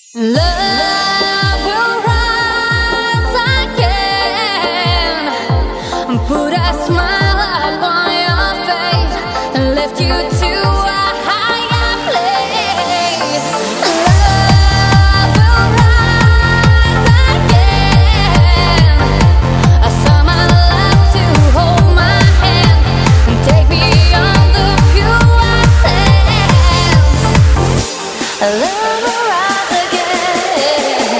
Love will rise again, put a smile upon your face and lift you to a higher place. Love will rise again, a summer love to hold my hand and take me on the pure sands. Love will rise again.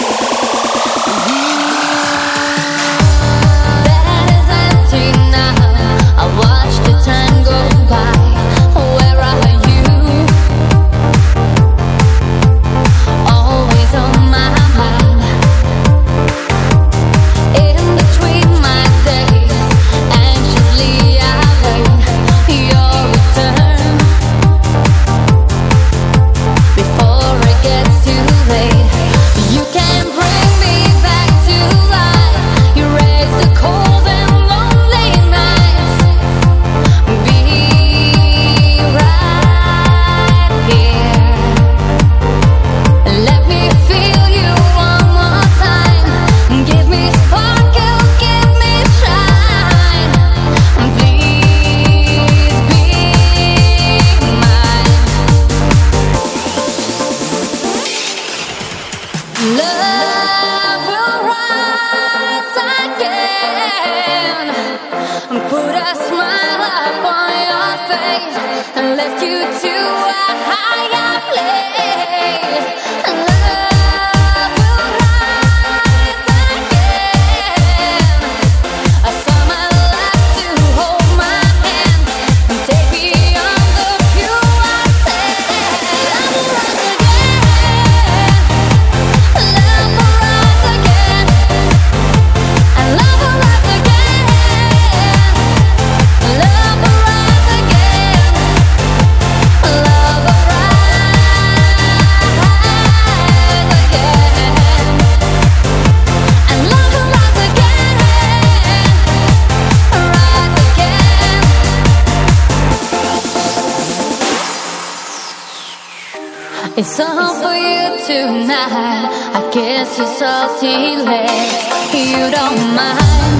That is empty now. I watch the time go by. Where are you? Always on my mind. In between my days, anxiously I wait your return. Before it gets too late, you can bring me back to life. You raise the cold and lonely nights. Be right here. Let me feel you one more time. Give me sparkle, give me shine. Please be mine. Love will rise again, put a smile upon your face and lift you to a higher place. Love will rise again, a summer love to hold my hand and take me on the pure sands. Love will rise again. Love will rise again, and love will rise again. Love will rise again. Love will rise again, and love will rise again. Rise again. It's all for you tonight. I kiss your salty lips. You don't mind.